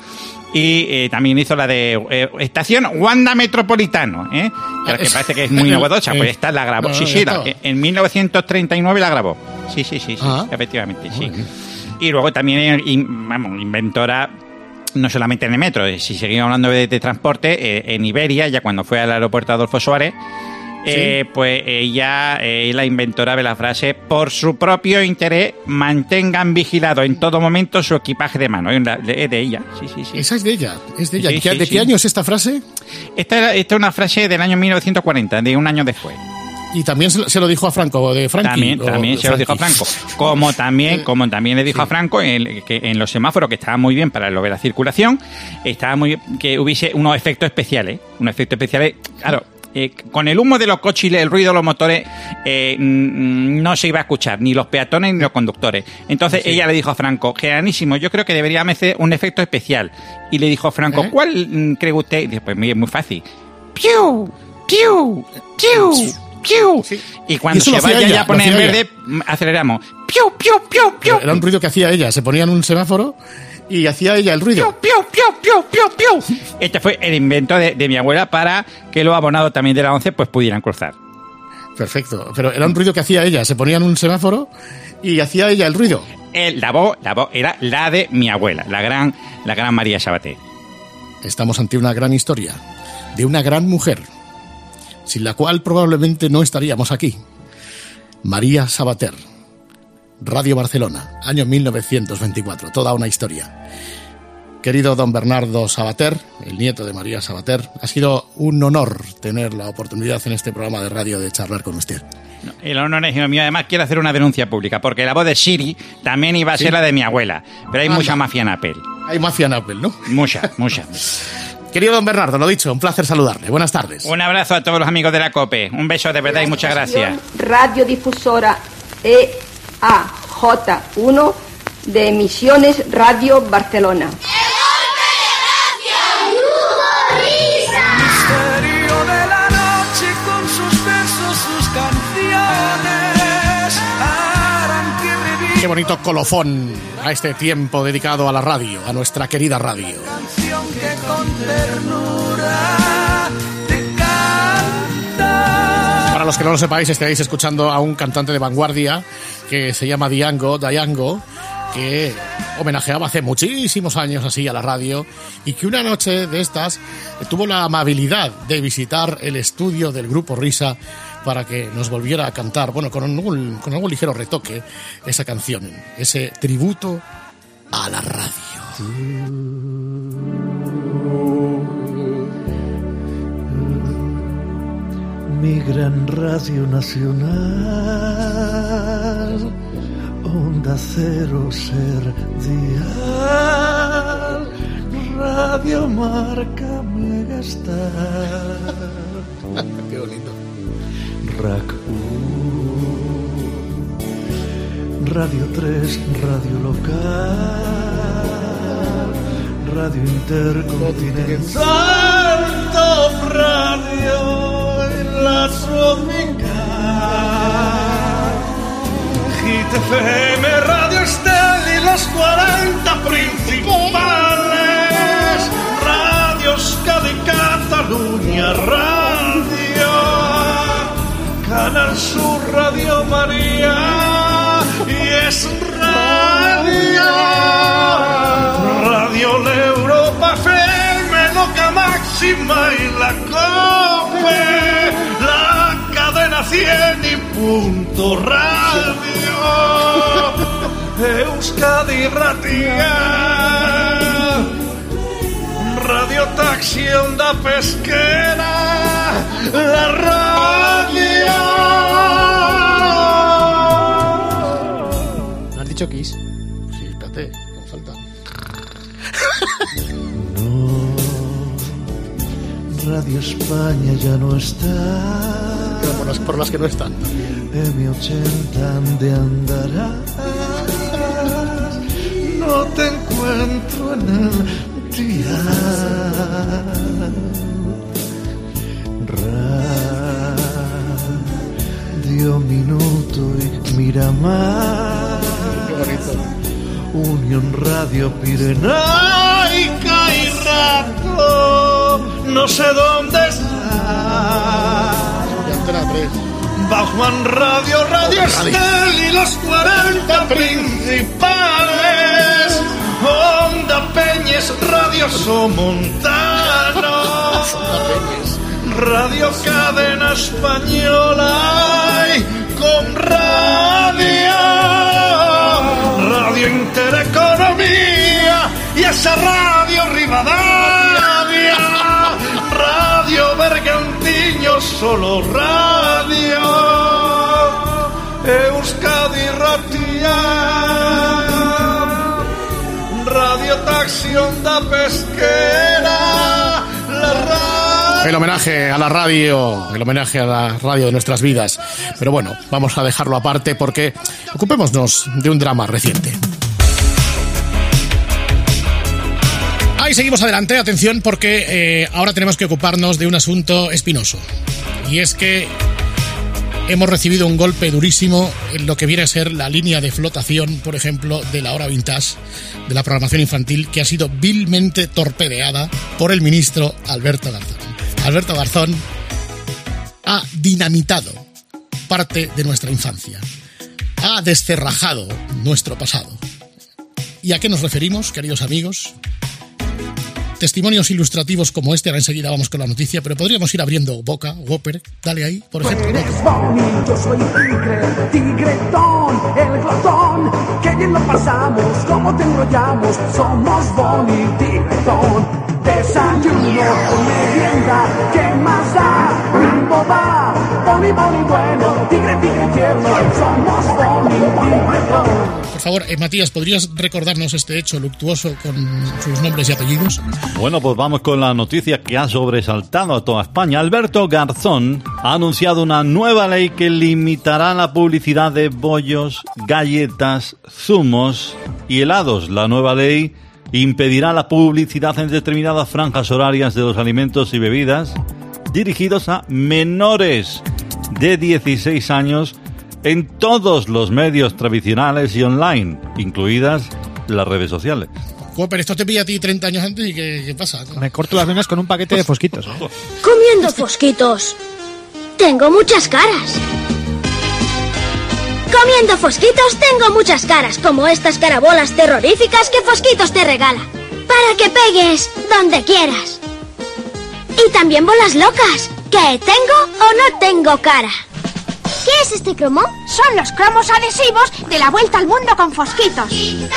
Y también hizo la de estación Wanda Metropolitano, que parece que es muy novedosa. Pues esta la grabó. En 1939 la grabó. Sí, efectivamente, sí. Y luego también, inventora, no solamente en el metro, si seguimos hablando de transporte, en Iberia, ya cuando fue al aeropuerto Adolfo Suárez, pues ella es la inventora de la frase: por su propio interés, mantengan vigilado en todo momento su equipaje de mano. Es de ella, sí. Esa es de ella, ¿De qué año es esta frase? Esta es una frase del año 1940, de un año después. Y también se lo dijo a Franco, de Frankie. También se lo dijo a Franco. Como también le dijo a Franco que en los semáforos, que estaba muy bien para lo de la circulación, estaba muy bien que hubiese unos efectos especiales. Claro. Con el humo de los coches y el ruido de los motores no se iba a escuchar ni los peatones ni los conductores. Entonces ella le dijo a Franco: generalísimo, yo creo que debería hacer un efecto especial. Y le dijo a Franco: ¿cuál cree usted? Y dijo: pues es muy fácil. ¡Piu! ¡Piu! ¡Piu! ¡Piu! Y cuando se vaya ya a poner en verde, aceleramos. ¡Piu! ¡Piu! ¡Piu! ¡Piu! Era un ruido que hacía ella. Se ponía en un semáforo y hacía ella el ruido. ¡Piu! ¡Piu! ¡Piu! ¡Piu! ¡Piu! Este fue el invento de mi abuela para que los abonados también de la 11 pues pudieran cruzar. Perfecto. Pero era un ruido que hacía ella. Se ponía en un semáforo y hacía ella el ruido. La voz era la de mi abuela, la gran María Sabater. Estamos ante una gran historia de una gran mujer, sin la cual probablemente no estaríamos aquí. María Sabater, Radio Barcelona, año 1924, toda una historia. Querido don Bernardo Sabater, el nieto de María Sabater, ha sido un honor tener la oportunidad en este programa de radio de charlar con usted. El honor es mío. Además, quiero hacer una denuncia pública, porque la voz de Siri también iba a ser la de mi abuela, pero hay mucha mafia en Apple. Hay mafia en Apple, ¿no? Mucha. Querido don Bernardo, lo dicho, un placer saludarle. Buenas tardes. Un abrazo a todos los amigos de la COPE. Un beso de verdad y muchas gracias. Radiodifusora EAJ1 de Emisiones Radio Barcelona. Misterio de la noche con sus versos, sus canciones harán que reviva. Qué bonito colofón a este tiempo dedicado a la radio, a nuestra querida radio. Canción que con ternura te canta. Para los que no lo sepáis, estaréis escuchando a un cantante de vanguardia que se llama Diango, que homenajeaba hace muchísimos años así a la radio y que una noche de estas tuvo la amabilidad de visitar el estudio del Grupo Risa para que nos volviera a cantar, bueno, con algún ligero retoque, esa canción, ese tributo a la radio. Mi gran radio nacional, Onda Cero Ser Dial, Radio Marca Megastar. Qué bonito. RAC 1, Radio 3, Radio Local, Radio Intercontinental, Top Radio en la tropical, Hit FM, Radio Estel y las 40 principales, Radio Euskadi, Cataluña Radio, Canal Sur, Radio María, y es Radio Europa FM, Loca Máxima y la COPE, la cadena 100 y punto radio, Euskadi Ratia, Radio Taxi, Onda Pesquera, la radio. ¿Has dicho Kiss? Sí, espérate, no falta. Radio España ya no está. Por las que no están. M80 de andarás. No te encuentro en el dial. Radio Minuto y Miramar. Qué bonito. Unión Radio Pirenaica y Rato, no sé dónde está. Y Antena 3. Bachman Radio, Radio Estel y los 40 principales. Onda Peñes, Radio Somontano. Radio Cadena Española y con Radio Intereconomía y esa Radio Rivadavia, Radio Bergantiño, solo Radio Euskadi Ratia, Radio Taxi, Onda Pesquera, la radio. El homenaje a la radio de nuestras vidas. Pero bueno, vamos a dejarlo aparte porque ocupémonos de un drama reciente. Ahí seguimos adelante, atención, porque ahora tenemos que ocuparnos de un asunto espinoso. Y es que hemos recibido un golpe durísimo en lo que viene a ser la línea de flotación, por ejemplo, de la hora vintage, de la programación infantil, que ha sido vilmente torpedeada por el ministro Alberto Garzón. Alberto Garzón ha dinamitado parte de nuestra infancia, ha descerrajado nuestro pasado. ¿Y a qué nos referimos, queridos amigos? Testimonios ilustrativos como este, ahora enseguida vamos con la noticia, pero podríamos ir abriendo boca, Whopper, dale ahí, por ejemplo. Eres Bonnie, yo soy tigretón, el glotón, que bien lo pasamos, como te enrollamos, somos Bonnie, tigretón. Desayuno con merienda, ¿qué más da? Bimbo va, Bonnie, Bonnie bueno, tigre tierno, somos Bonnie, tigretón. Por favor, Matías, ¿podrías recordarnos este hecho luctuoso con sus nombres y apellidos? Bueno, pues vamos con la noticia que ha sobresaltado a toda España. Alberto Garzón ha anunciado una nueva ley que limitará la publicidad de bollos, galletas, zumos y helados. La nueva ley impedirá la publicidad en determinadas franjas horarias de los alimentos y bebidas dirigidos a menores de 16 años en todos los medios tradicionales y online, incluidas las redes sociales. Pero esto te pilla a ti 30 años antes y ¿qué pasa? Me corto las venas con un paquete de fosquitos. Comiendo fosquitos. Tengo muchas caras. Comiendo Vendiendo Fosquitos tengo muchas caras, como estas carabolas terroríficas que Fosquitos te regala, para que pegues donde quieras. Y también bolas locas, que tengo o no tengo cara. ¿Qué es este cromo? Son los cromos adhesivos de la vuelta al mundo con Fosquitos.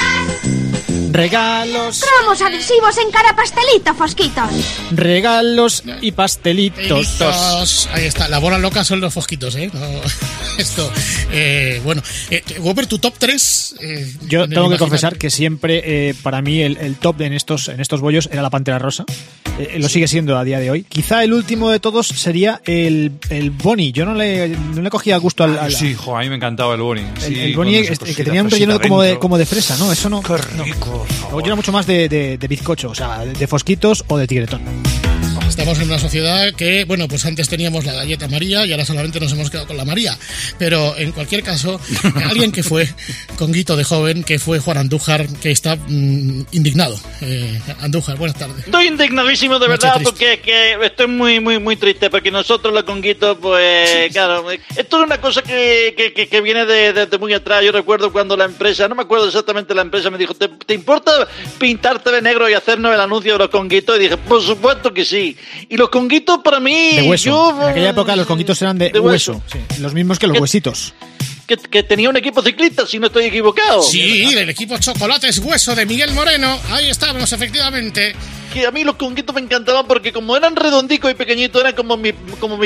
Regalos. Cromos adhesivos en cada pastelito, Fosquitos. Regalos y pastelitos. Ahí está, la bola loca son los Fosquitos, ¿eh? No, esto, bueno. Whopper, tu top 3. Yo tengo que confesar que siempre, para mí, el top en estos bollos era la Pantera Rosa. Lo sigue siendo a día de hoy. Quizá el último de todos sería el Bonnie. Yo no le cogía gusto al... Sí, a mí me encantaba el Bonnie. El Bonnie que tenía un relleno como de fresa, ¿no? Eso no... Qué rico. No. Yo era mucho más de bizcocho, o sea, de Fosquitos o de tigretón. Estamos en una sociedad que, bueno, pues antes teníamos la galleta María y ahora solamente nos hemos quedado con la María. Pero en cualquier caso, alguien que fue conguito de joven, que fue Juan Andújar, que está indignado. Andújar, buenas tardes. Estoy indignadísimo de verdad porque estoy muy triste porque nosotros los conguitos, pues claro, esto es una cosa que viene de muy atrás. Yo recuerdo cuando la empresa, no me acuerdo exactamente la empresa, me dijo, ¿te importa pintarte de negro y hacernos el anuncio de los conguitos? Y dije, por supuesto que sí. Y los conguitos para mí... De hueso. En aquella época los conguitos eran de hueso. Sí, los mismos que los huesitos. Que tenía un equipo ciclista, si no estoy equivocado. Sí, del equipo Chocolates Hueso de Miguel Moreno. Ahí estábamos, efectivamente. Que a mí los conguitos me encantaban porque como eran redondicos y pequeñitos, eran como mis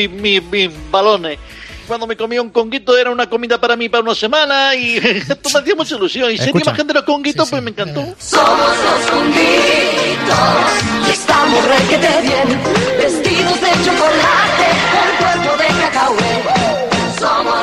balones. Cuando me comía un conguito era una comida para mí para una semana y esto me hacía mucha ilusión. Y ser imagen de los conguitos, pues me encantó. Somos los conguitos y estamos requete bien, vestidos de chocolate con cuerpo de cacahuete. Somos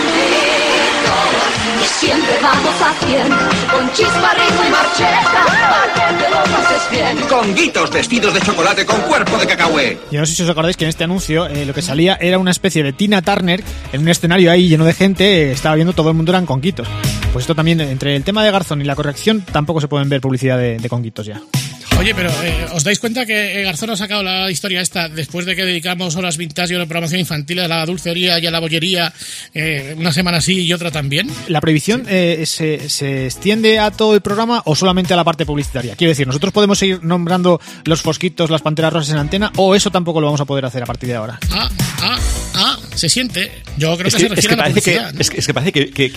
redonditos y siempre vamos a 100, con chispa, ritmo y marcheta, para que te lo pases bien. Conguitos vestidos de chocolate con cuerpo de cacahuete. Yo no sé si os acordáis que en este anuncio lo que salía era una especie de Tina Turner en un escenario ahí lleno de gente, estaba viendo todo el mundo eran conguitos. Pues esto también, entre el tema de Garzón y la corrección, tampoco se pueden ver publicidad de conguitos ya. Oye, pero ¿os dais cuenta que Garzón ha sacado la historia esta después de que dedicamos horas vintage y una programación infantil a la dulcería y a la bollería, una semana sí y otra también? ¿La prohibición se extiende a todo el programa o solamente a la parte publicitaria? Quiero decir, ¿nosotros podemos seguir nombrando los Fosquitos, las Panteras Rosas en antena o eso tampoco lo vamos a poder hacer a partir de ahora? Se siente. Yo creo que se refiere a la publicidad, ¿no? Es que parece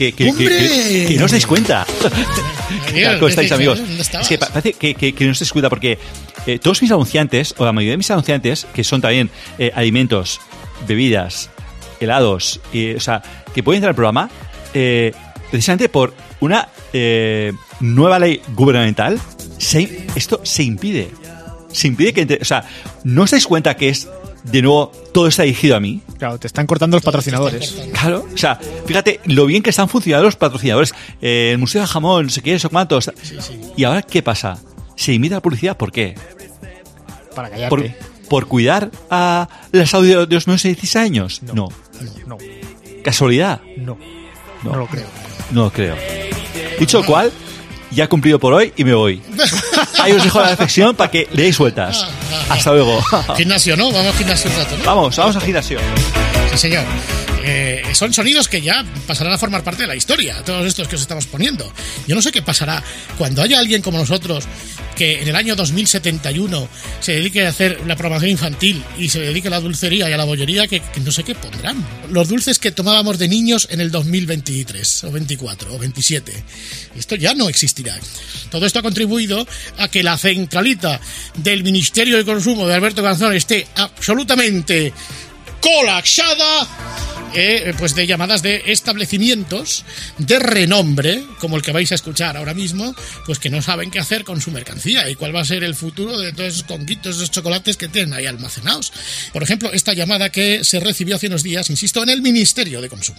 que no os dais cuenta. ¿Cómo estáis, amigos? Es que parece que no os dais cuenta porque todos mis anunciantes, o la mayoría de mis anunciantes, que son también alimentos, bebidas, helados, o sea, que pueden entrar al programa, precisamente por una nueva ley gubernamental, esto se impide. Se impide que entre, o sea, ¿no os dais cuenta que es de nuevo todo está dirigido a mí? Claro, te están cortando los patrocinadores. Claro, o sea, fíjate lo bien que están funcionando los patrocinadores. El Museo de Jamón, no sé qué, eso cuántos. Sí. ¿Y ahora qué pasa? ¿Se imita la publicidad? ¿Por qué? Para callarte. ¿Por cuidar a las audios de los menos de 16 años? No. ¿Casualidad? No lo creo. No lo creo. Dicho lo cual, ya he cumplido por hoy y me voy. Ahí os dejo la reflexión para que le deis vueltas. Hasta luego. Gimnasio, ¿no? Vamos al gimnasio un rato, ¿no? Vamos al gimnasio. Sí, señor. Son sonidos que ya pasarán a formar parte de la historia, todos estos que os estamos poniendo. Yo no sé qué pasará cuando haya alguien como nosotros que en el año 2071 se dedique a hacer la programación infantil y se dedique a la dulcería y a la bollería, que no sé qué pondrán. Los dulces que tomábamos de niños en el 2023 o 24 o 27. Esto ya no existirá. Todo esto ha contribuido a que la centralita del Ministerio de Consumo de Alberto Garzón esté absolutamente colapsada, pues de llamadas de establecimientos de renombre, como el que vais a escuchar ahora mismo, pues que no saben qué hacer con su mercancía y cuál va a ser el futuro de todos esos conguitos, esos chocolates que tienen ahí almacenados. Por ejemplo, esta llamada que se recibió hace unos días, insisto, en el Ministerio de Consumo.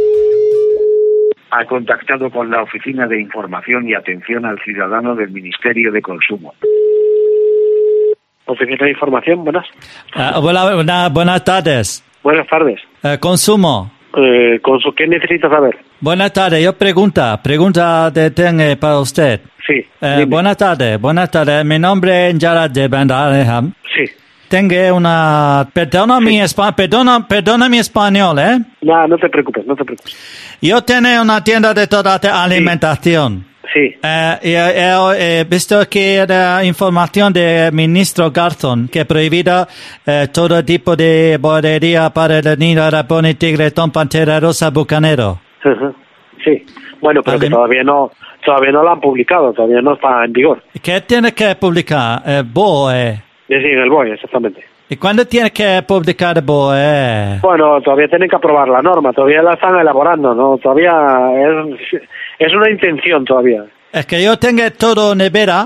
Ha contactado con la Oficina de Información y Atención al Ciudadano del Ministerio de Consumo. Oficina de Información, buenas. Buenas tardes. Buenas tardes. Consumo. ¿Qué necesita saber? Buenas tardes, yo pregunta tengo para usted. Sí. Buenas tardes. Mi nombre es Gerard de Bandaleham. Sí. tengo una... Perdona mi español, ¿eh? No, no te preocupes, no te preocupes. Yo tengo una tienda de toda alimentación. Sí. Y he visto que la información del ministro Garzón que prohibido todo tipo de bodería para el niño Raboni, Tigretón, Pantera Rosa, Bucanero. Sí. Bueno, pero que todavía no lo han publicado, todavía no está en vigor. ¿Qué tiene que publicar? BOE. Sí, en el BOE, exactamente. ¿Y cuándo tiene que publicar el BOE? Bueno, todavía tienen que aprobar la norma, todavía la están elaborando, ¿no? Todavía es una intención todavía. Es que yo tengo todo nevera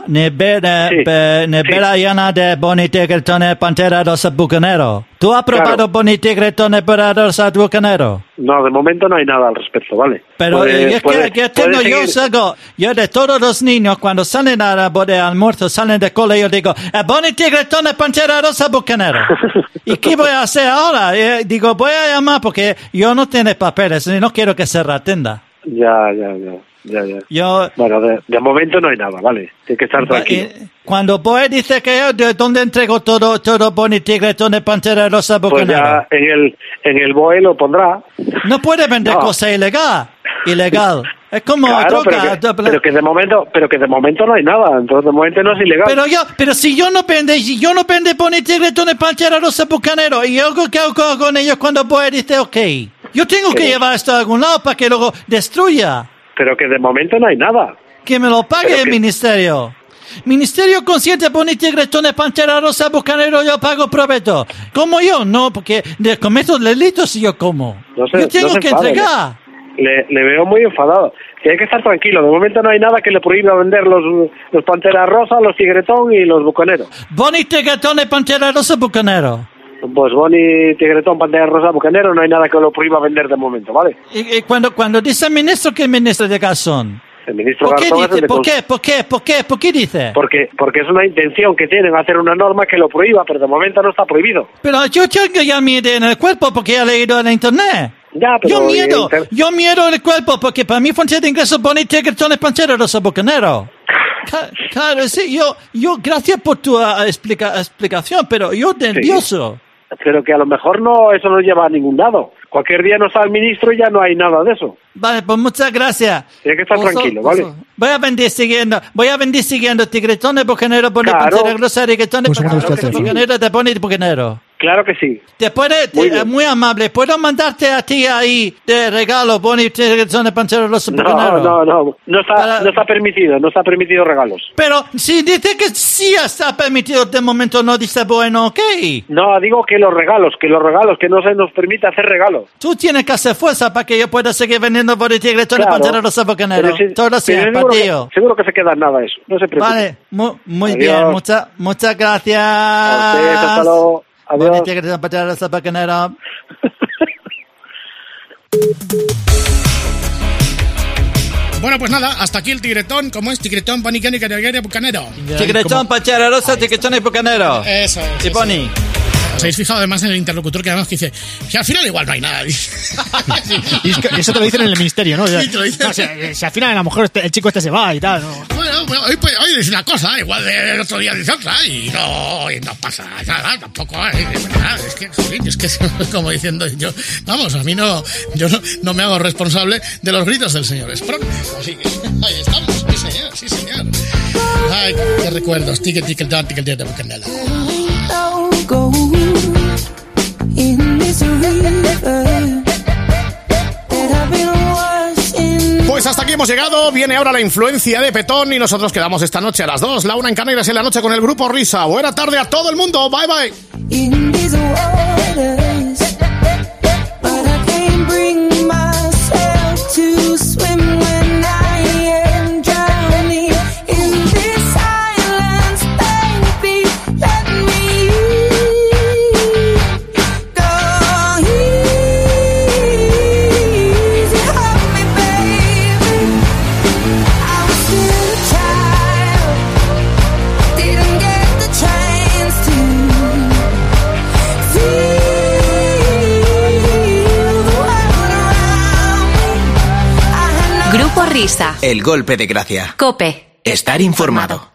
llena de Boni, Tigretón, Pantera Rosa, Bucanero. ¿Tú has probado Boni, Tigretón, Pantera Rosa, Bucanero? No, de momento no hay nada al respecto, ¿vale? Pero yo de todos los niños, cuando salen a la de almuerzo, salen de cole, yo digo, Boni, Tigretón, Pantera Rosa, Bucanero. ¿Y qué voy a hacer ahora? Digo, voy a llamar porque yo no tengo papeles y no quiero que cerre la tienda. Ya. Bueno, de momento no hay nada, ¿vale? Tienes que estar tranquilo. Cuando Boe dice que ¿de dónde entrego todo Boni, Tigretón, Pantera Rosa, Bucanero? Pues ya en el BOE lo pondrá. No puede vender cosas ilegal. Es como droga. Pero que de momento no hay nada, entonces de momento no es ilegal. Pero si yo no vende Boni, Tigretón, Pantera Rosa, Bucanero, y yo ¿qué hago con ellos cuando Boe dice ok? Yo tengo que llevar esto a algún lado para que luego destruya. Pero que de momento no hay nada. Que me lo pague el ministerio. Ministerio consciente, Boni, Tigretón, Pantera Rosa, Bucanero, yo pago provecho. Como yo, no, porque cometo delitos si yo como. Yo tengo que entregar. Le veo muy enfadado. Tiene que estar tranquilo. De momento no hay nada que le prohíba vender los Pantera Rosa, los Tigretón y los Bucaneros. Boni, Tigretón, Pantera Rosa, Bucanero. Pues Boni, Tigretón, Pantera Rosa, Bucanero, no hay nada que lo prohíba vender de momento, ¿vale? Y cuando dice el ministro, ¿qué ministro de Garzón? El ministro Garzón es el de ¿Por qué dice? Porque es una intención que tienen hacer una norma que lo prohíba, pero de momento no está prohibido. Pero yo tengo ya miedo en el cuerpo porque he leído en internet. Ya, pero yo miedo en el cuerpo porque para mí fuente de ingresos Boni, Tigretón, Pantera Rosa, Bucanero. Claro, sí, yo gracias por tu explicación, pero yo nervioso. Pero que a lo mejor eso no lleva a ningún lado. Cualquier día no está el ministro y ya no hay nada de eso. Vale, pues muchas gracias. Tiene que estar tranquilo, ¿vale? Voy a venir siguiendo Tigretón, Bucanero, Boni, Pantera Rosa, Tigretón, Bucanero, te Boni, Bucanero. Claro que sí. Muy amable. ¿Puedo mandarte a ti ahí de regalo Boni, Tigretón, Pantera Rosa, Bucanero? No está permitido. No está permitido regalos. Pero si dice que sí está permitido, de momento no dice bueno, ok. No, digo que los regalos, que no se nos permite hacer regalos. Tú tienes que hacer fuerza para que yo pueda seguir vendiendo Boni, Tigretón, Pantera Rosa, Bucanero. Todo siempre, tío. Seguro que se queda nada eso. No se preocupe. Vale, muy bien. Muchas gracias. A ustedes, hasta luego. Adiós. Boni, Tigretón, Pantera Rosa, Bucanero. Bueno, pues nada, hasta aquí el Tigretón. ¿Cómo es? Tigretón, Boni, Bucanero. Tigretón, Pantera Rosa, Tigretón y Bucanero. Eso. Y Boni. ¿Os habéis fijado además en el interlocutor que además dice que al final igual no hay nada? Y eso te lo dicen en el ministerio, ¿no? Sí, te lo dicen. No, si al final a lo mejor el chico este se va y tal, ¿no? Bueno, hoy dice una cosa, igual el otro día dice otra y no pasa nada, tampoco es verdad. Es que como diciendo yo, vamos, a mí yo no me hago responsable de los gritos del señor Sprong. Así que ahí estamos, sí señor. Ay, qué recuerdos, ticket de Bucanero. Pues hasta aquí hemos llegado. Viene ahora la influencia de Petón y nosotros quedamos esta noche a las 2, la 1 en Canarias en la noche con el Grupo Risa. Buena tarde a todo el mundo. Bye bye. El golpe de gracia. COPE. Estar informado.